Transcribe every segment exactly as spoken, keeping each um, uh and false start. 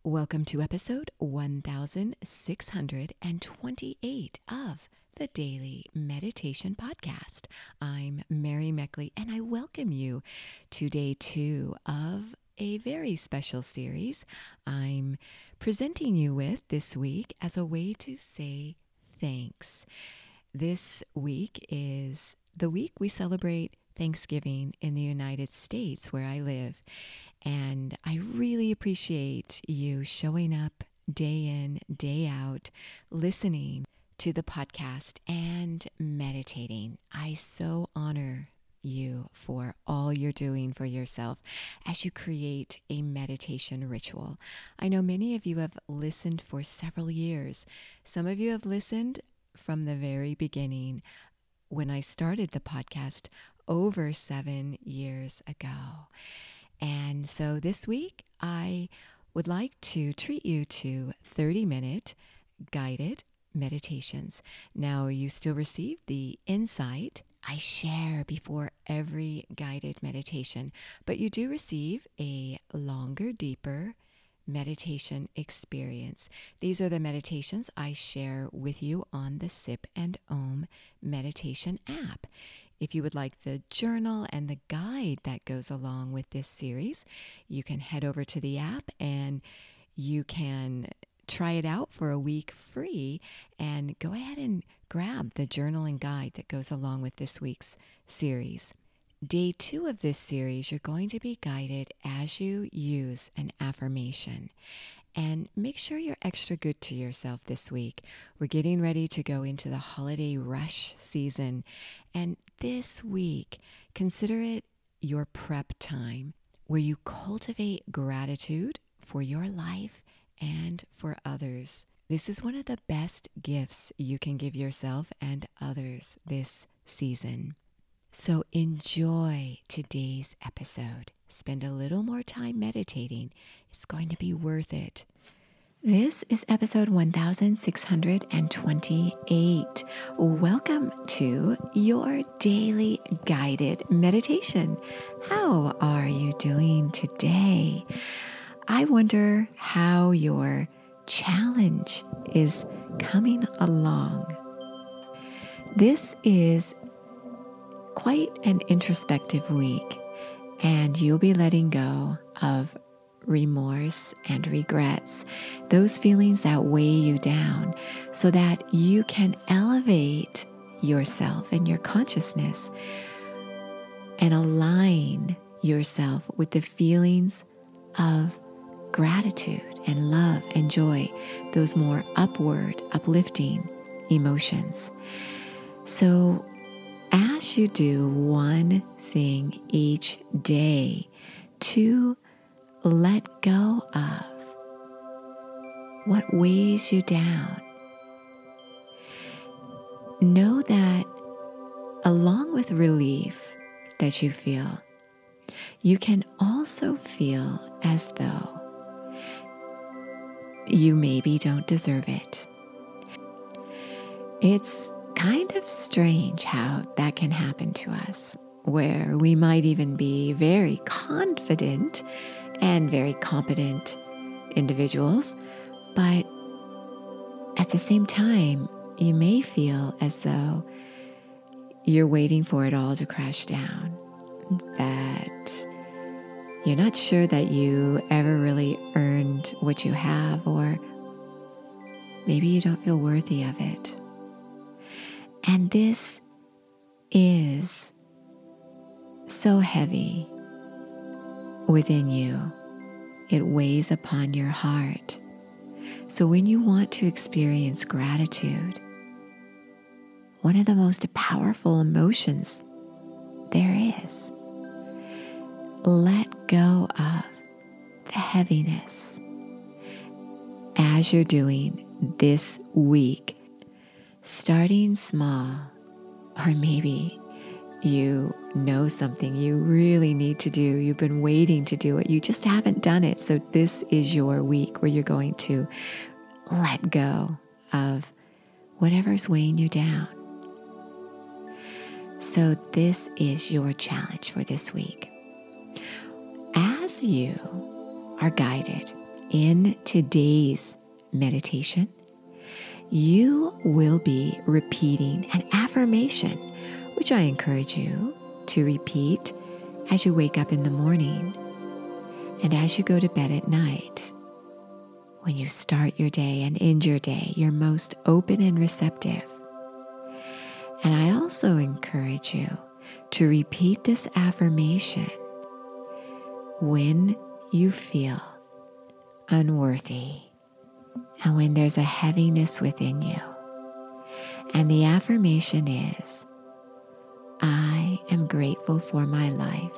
Welcome to episode one thousand six hundred twenty-eight of the Daily Meditation Podcast. I'm Mary Meckley, and I welcome you to day two of a very special series I'm presenting you with this week as a way to say thanks. This week is the week we celebrate Thanksgiving in the United States, where I live. And I really appreciate you showing up day in, day out, listening to the podcast and meditating. I so honor you for all you're doing for yourself as you create a meditation ritual. I know many of you have listened for several years. Some of you have listened from the very beginning when I started the podcast over seven years ago. And so this week, I would like to treat you to thirty-minute guided meditations. Now, you still receive the insight I share before every guided meditation, but you do receive a longer, deeper meditation experience. These are the meditations I share with you on the Sip and Om meditation app. If you would like the journal and the guide that goes along with this series, you can head over to the app and you can try it out for a week free and go ahead and grab the journal and guide that goes along with this week's series. Day two of this series, you're going to be guided as you use an affirmation. And make sure you're extra good to yourself this week. We're getting ready to go into the holiday rush season. And this week, consider it your prep time where you cultivate gratitude for your life and for others. This is one of the best gifts you can give yourself and others this season. So enjoy today's episode. Spend a little more time meditating. It's going to be worth it. This is episode one thousand six hundred twenty-eight. Welcome to your daily guided meditation. How are you doing today? I wonder how your challenge is coming along. This is quite an introspective week, and you'll be letting go of remorse and regrets, those feelings that weigh you down, so that you can elevate yourself and your consciousness and align yourself with the feelings of gratitude and love and joy, those more upward, uplifting emotions. So as you do one thing each day to let go of what weighs you down, know that along with relief that you feel, you can also feel as though you maybe don't deserve it. It's kind of strange how that can happen to us, where we might even be very confident and very competent individuals, but at the same time, you may feel as though you're waiting for it all to crash down, that you're not sure that you ever really earned what you have, or maybe you don't feel worthy of it. And this is so heavy within you. It weighs upon your heart. So when you want to experience gratitude, one of the most powerful emotions there is, let go of the heaviness. As you're doing this week, starting small, or maybe you know something you really need to do. You've been waiting to do it. You just haven't done it. So this is your week where you're going to let go of whatever's weighing you down. So this is your challenge for this week. As you are guided in today's meditation, you will be repeating an affirmation, which I encourage you to repeat as you wake up in the morning and as you go to bed at night. When you start your day and end your day, you're most open and receptive. And I also encourage you to repeat this affirmation when you feel unworthy and when there's a heaviness within you. And the affirmation is, I am grateful for my life.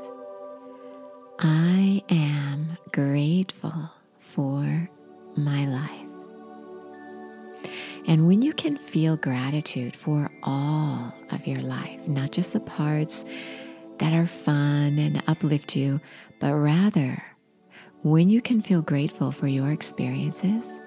I am grateful for my life. And when you can feel gratitude for all of your life, not just the parts that are fun and uplift you, but rather when you can feel grateful for your experiences,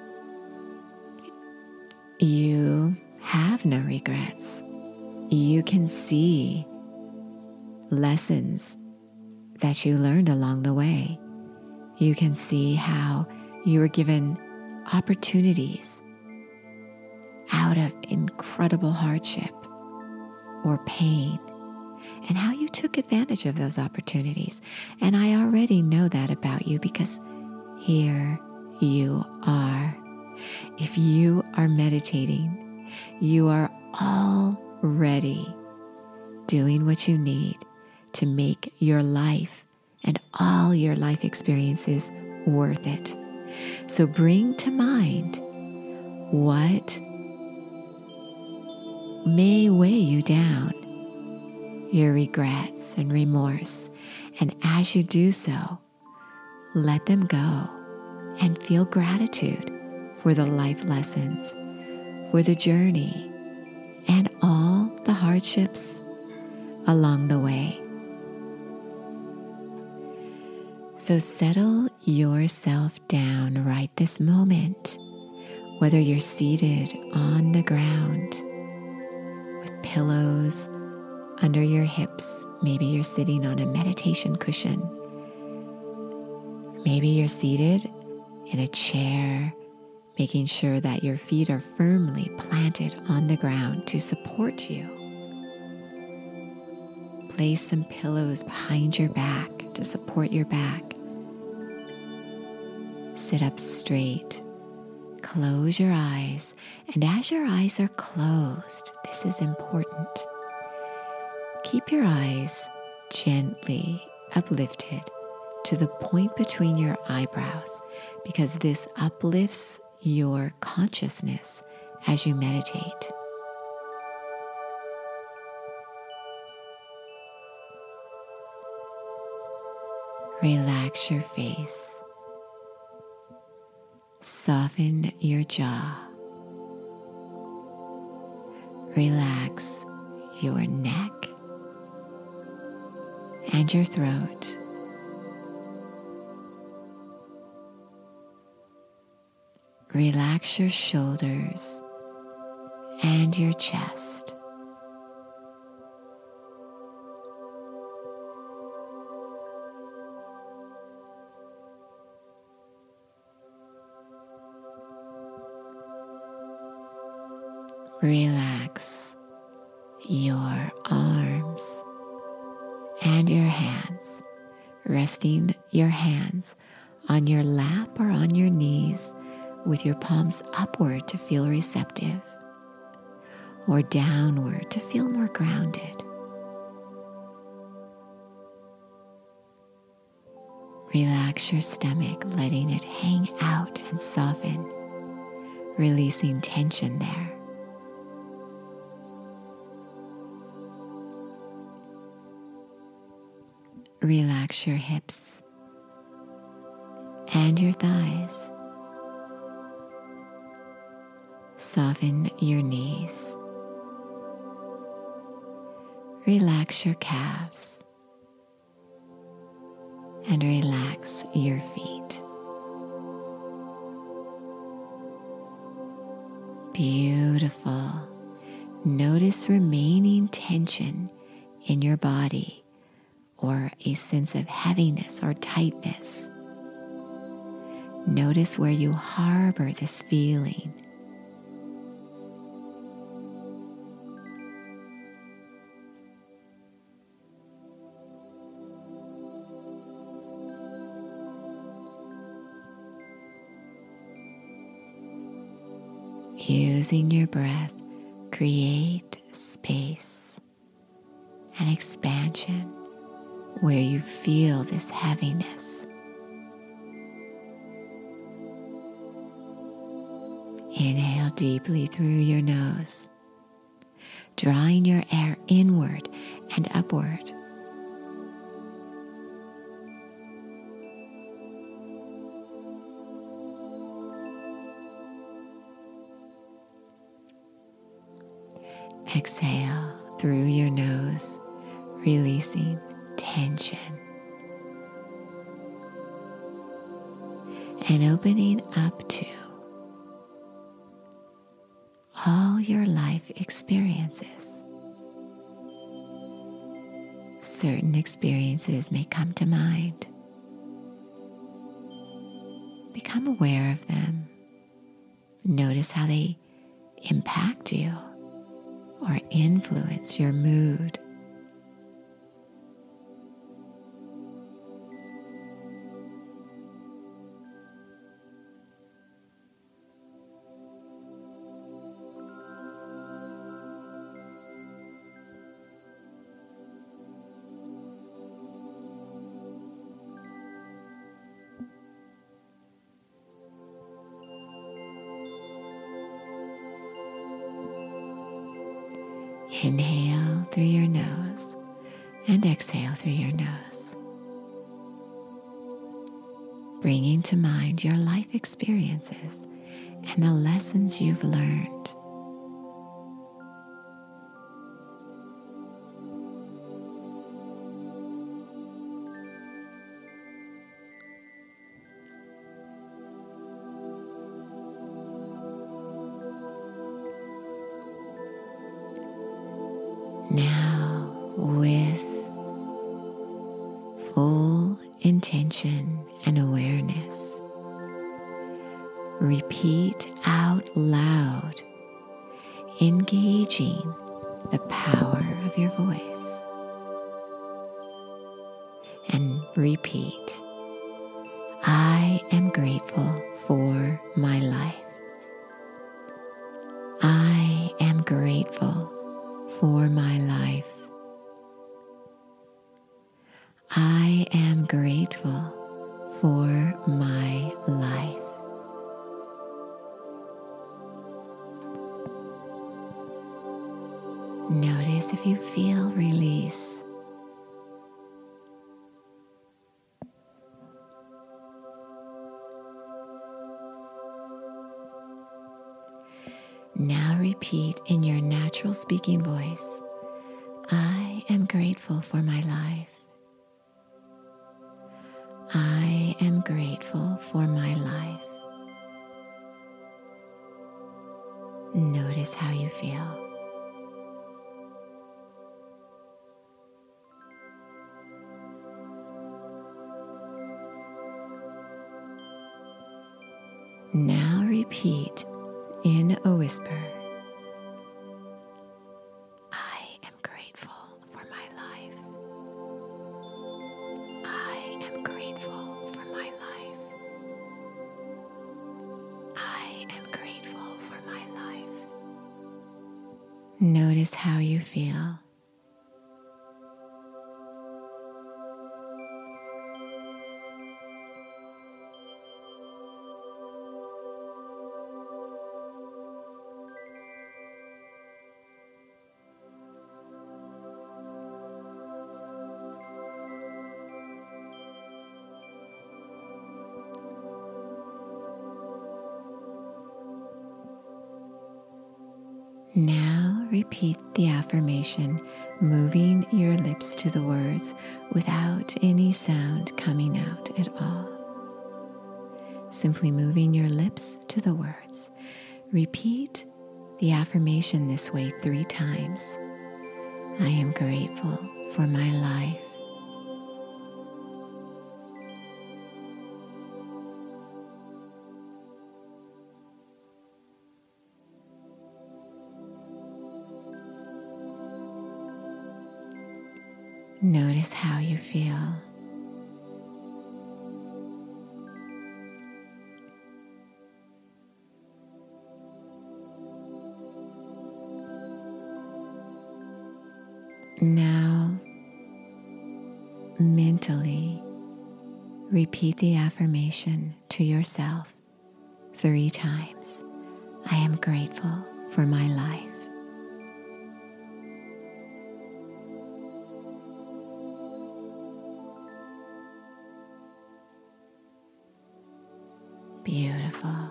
you have no regrets. You can see lessons that you learned along the way. You can see how you were given opportunities out of incredible hardship or pain, and how you took advantage of those opportunities. And I already know that about you because here you are. If you are meditating, you are already doing what you need to make your life and all your life experiences worth it. So bring to mind what may weigh you down, your regrets and remorse, and as you do so, let them go and feel gratitude for the life lessons, for the journey, and all the hardships along the way. So settle yourself down right this moment, whether you're seated on the ground with pillows under your hips. Maybe you're sitting on a meditation cushion. Maybe you're seated in a chair, making sure that your feet are firmly planted on the ground to support you. Place some pillows behind your back to support your back. Sit up straight. Close your eyes, and as your eyes are closed, this is important. Keep your eyes gently uplifted to the point between your eyebrows, because this uplifts your consciousness as you meditate. Relax your face. Soften your jaw. Relax your neck and your throat. Relax your shoulders and your chest. Relax your arms and your hands, resting your hands on your lap or on your knees with your palms upward to feel receptive, or downward to feel more grounded. Relax your stomach, letting it hang out and soften, releasing tension there. Relax your hips and your thighs. Soften your knees. Relax your calves and relax your feet. Beautiful. Notice remaining tension in your body, or a sense of heaviness or tightness. Notice where you harbor this feeling. Using your breath, create space and expansion where you feel this heaviness. Inhale deeply through your nose, drawing your air inward and upward. Exhale through your nose, releasing tension and opening up to all your life experiences. Certain experiences may come to mind. Become aware of them. Notice how they impact you or influence your mood. Inhale through your nose and exhale through your nose, bringing to mind your life experiences and the lessons you've learned. Now, with full intention and awareness, repeat out loud, engaging the power of your voice. And repeat, I am grateful for my life. I am grateful for my life. I am grateful for my life. Notice if you feel release. Now repeat in your natural speaking voice, I am grateful for my life. I am grateful for my life. Notice how you feel. Now repeat in a whisper, I am grateful for my life. I am grateful for my life. I am grateful for my life. Notice how you feel. Now repeat the affirmation, moving your lips to the words without any sound coming out at all. Simply moving your lips to the words. Repeat the affirmation this way three times. I am grateful for my life. Notice how you feel. Now, mentally repeat the affirmation to yourself three times. I am grateful for my life. Beautiful.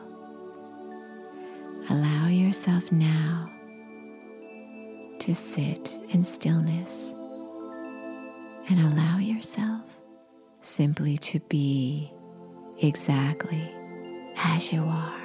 Allow yourself now to sit in stillness and allow yourself simply to be exactly as you are.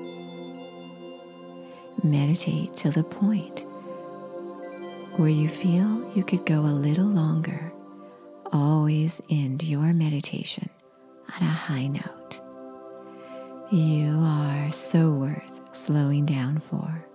Meditate to the point where you feel you could go a little longer. Always end your meditation on a high note. You are so worth slowing down for.